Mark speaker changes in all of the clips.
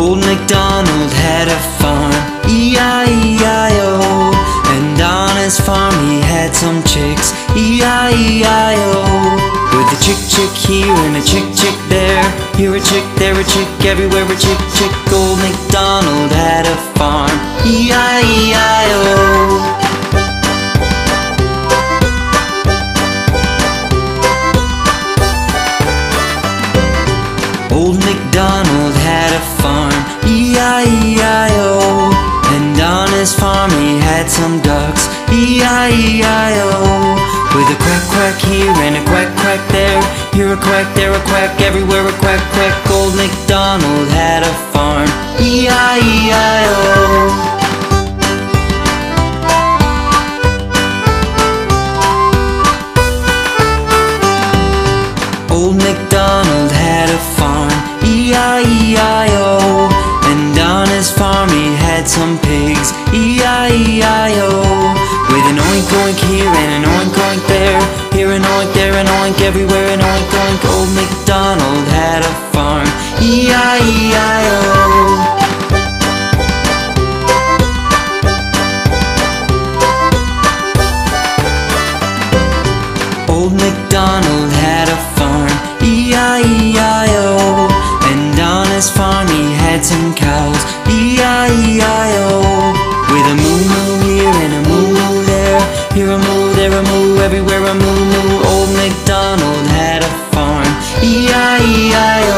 Speaker 1: Old MacDonald had a farm, E-I-E-I-O. And on his farm he had some chicks, E-I-E-I-O. With a chick chick here and a chick chick there, here a chick, there a chick, everywhere a chick chick. Old MacDonald had a farm, E-I-E-I-O. Old MacDonald had a farm, E-I-E-I-O. And on his farm he had some ducks, E-I-E-I-O. With a quack quack here and a quack quack there, here a quack, there a quack, everywhere a quack quack. Old MacDonald had a farm, E-I-E-I-O. Old MacDonald had a farm, E-I-E-I-O. And on his farm he had some pigs, E-I-E-I-O. With an oink oink here and an oink oink there, here an oink, there an oink, everywhere an oink oink. Old MacDonald had a farm, E-I-E-I-O. Old MacDonald had a farm, E-I-E-I-O. And on his farm he had some cows, E-I-E-I-O. With a moo moo here and a moo moo there, here a moo, there a moo, everywhere a moo moo. Old MacDonald had a farm, E-I-E-I-O.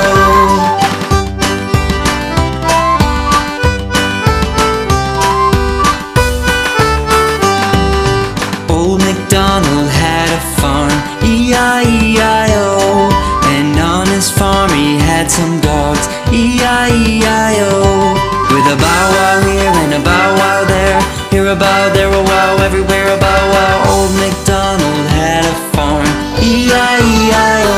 Speaker 1: Old MacDonald had a farm, E-I-E-I-O. And on his farm he had some dogs, E-I-E-I-O. With a bow wow here and a bow wow there, here a bow, there a wow, everywhere a bow wow. Old MacDonald had a farm, E-I-E-I-O.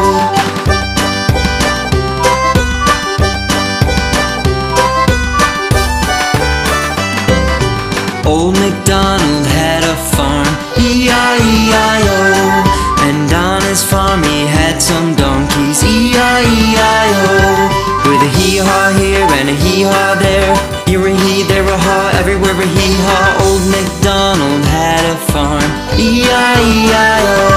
Speaker 1: Old MacDonald had a farm, E-I-E-I-O. And on his farm he had some donkeys, E-I-E-I-O. With a hee-haw here and a hee-haw there, here a hee, there a haw, everywhere a hee-haw. Old MacDonald had a farm, E-I-E-I-O.